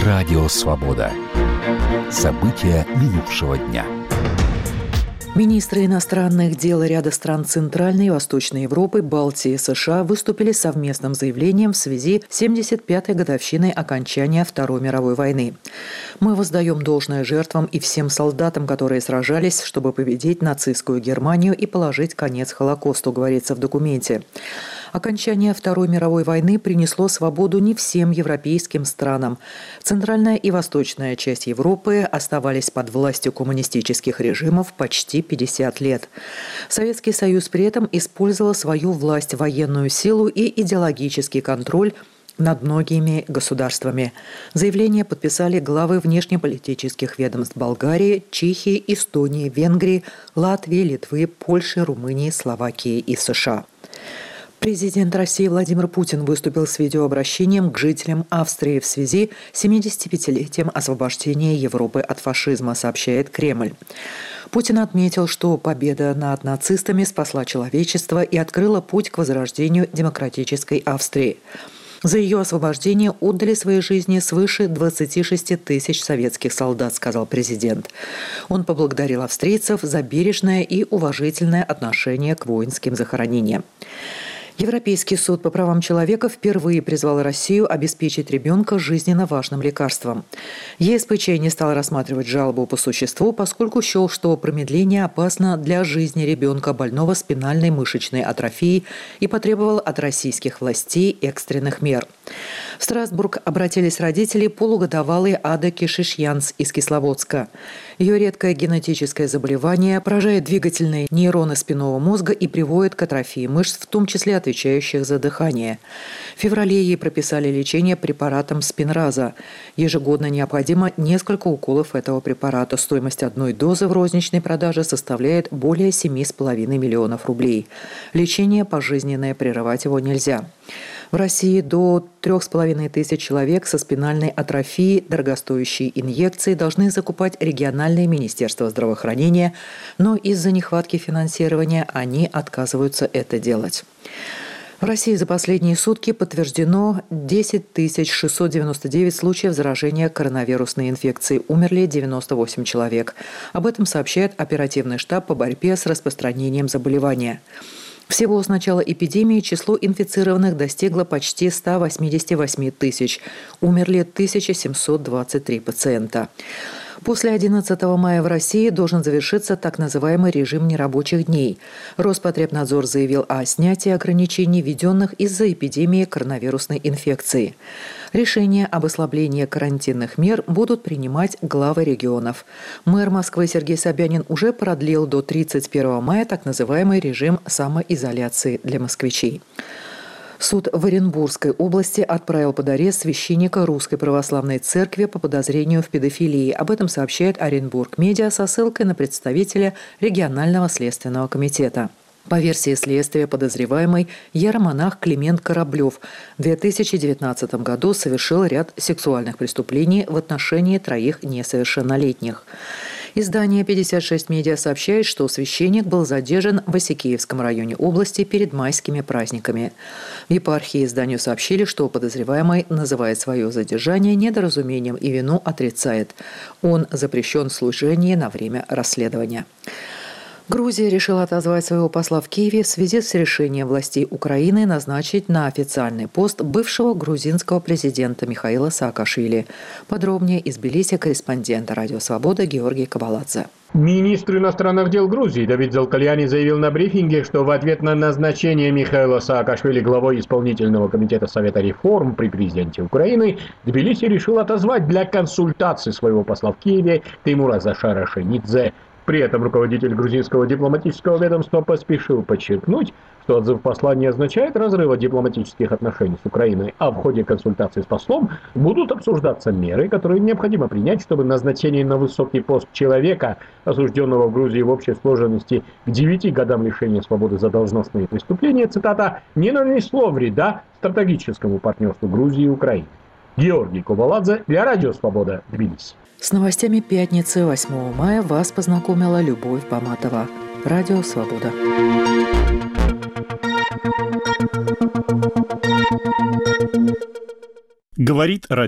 Радио «Свобода». События минувшего дня. Министры иностранных дел ряда стран Центральной и Восточной Европы, Балтии и США выступили с совместным заявлением в связи с 75-й годовщиной окончания Второй мировой войны. «Мы воздаем должное жертвам и всем солдатам, которые сражались, чтобы победить нацистскую Германию и положить конец Холокосту», говорится в документе. Окончание Второй мировой войны принесло свободу не всем европейским странам. Центральная и восточная часть Европы оставались под властью коммунистических режимов почти 50 лет. Советский Союз при этом использовал свою власть, военную силу и идеологический контроль над многими государствами. Заявление подписали главы внешнеполитических ведомств Болгарии, Чехии, Эстонии, Венгрии, Латвии, Литвы, Польши, Румынии, Словакии и США. Президент России Владимир Путин выступил с видеообращением к жителям Австрии в связи с 75-летием освобождения Европы от фашизма, сообщает Кремль. Путин отметил, что победа над нацистами спасла человечество и открыла путь к возрождению демократической Австрии. За ее освобождение отдали свои жизни свыше 26 тысяч советских солдат, сказал президент. Он поблагодарил австрийцев за бережное и уважительное отношение к воинским захоронениям. Европейский суд по правам человека впервые призвал Россию обеспечить ребенка жизненно важным лекарством. ЕСПЧ не стал рассматривать жалобу по существу, поскольку счел, что промедление опасно для жизни ребенка, больного спинальной мышечной атрофией, и потребовал от российских властей экстренных мер. В Страсбург обратились родители полугодовалой Ады Кишишьянц из Кисловодска. Ее редкое генетическое заболевание поражает двигательные нейроны спинного мозга и приводит к атрофии мышц, в том числе отвечающих за дыхание. В феврале ей прописали лечение препаратом Спинраза. Ежегодно необходимо несколько уколов этого препарата. Стоимость одной дозы в розничной продаже составляет более 7,5 миллионов рублей. Лечение пожизненное, прерывать его нельзя. В России до 3500 человек со спинальной атрофией дорогостоящие инъекции должны закупать региональные министерства здравоохранения, но из-за нехватки финансирования они отказываются это делать. В России за последние сутки подтверждено 10 699 случаев заражения коронавирусной инфекцией. Умерли 98 человек. Об этом сообщает оперативный штаб по борьбе с распространением заболевания. Всего с начала эпидемии число инфицированных достигло почти 188 тысяч. Умерли 1723 пациента. После 11 мая в России должен завершиться так называемый режим нерабочих дней. Роспотребнадзор заявил о снятии ограничений, введенных из-за эпидемии коронавирусной инфекции. Решения об ослаблении карантинных мер будут принимать главы регионов. Мэр Москвы Сергей Собянин уже продлил до 31 мая так называемый режим самоизоляции для москвичей. Суд в Оренбургской области отправил под арест священника Русской Православной Церкви по подозрению в педофилии. Об этом сообщает Оренбург Медиа со ссылкой на представителя регионального следственного комитета. По версии следствия, подозреваемый иеромонах Климент Кораблев в 2019 году совершил ряд сексуальных преступлений в отношении 3 несовершеннолетних. Издание «56 Медиа» сообщает, что священник был задержан в Осикеевском районе области перед майскими праздниками. В епархии изданию сообщили, что подозреваемый называет свое задержание недоразумением и вину отрицает. Он запрещен в служении на время расследования. Грузия решила отозвать своего посла в Киеве в связи с решением властей Украины назначить на официальный пост бывшего грузинского президента Михаила Саакашвили. Подробнее из Тбилиси корреспондент «Радио Свобода» Георгий Кабаладзе. Министр иностранных дел Грузии Давид Залкальяни заявил на брифинге, что в ответ на назначение Михаила Саакашвили главой исполнительного комитета Совета реформ при президенте Украины, Тбилиси решил отозвать для консультаций своего посла в Киеве Теймура Зашара Шенидзе. При этом руководитель грузинского дипломатического ведомства поспешил подчеркнуть, что отзыв посла не означает разрыва дипломатических отношений с Украиной, а в ходе консультаций с послом будут обсуждаться меры, которые необходимо принять, чтобы назначение на высокий пост человека, осужденного в Грузии в общей сложности к 9 годам лишения свободы за должностные преступления, цитата, не нанесло вреда стратегическому партнерству Грузии и Украины. Георгий Кабаладзе для Радио Свобода, Тбилиси. С новостями пятницы 8 мая вас познакомила Любовь Баматова. Радио Свобода. Говорит радио.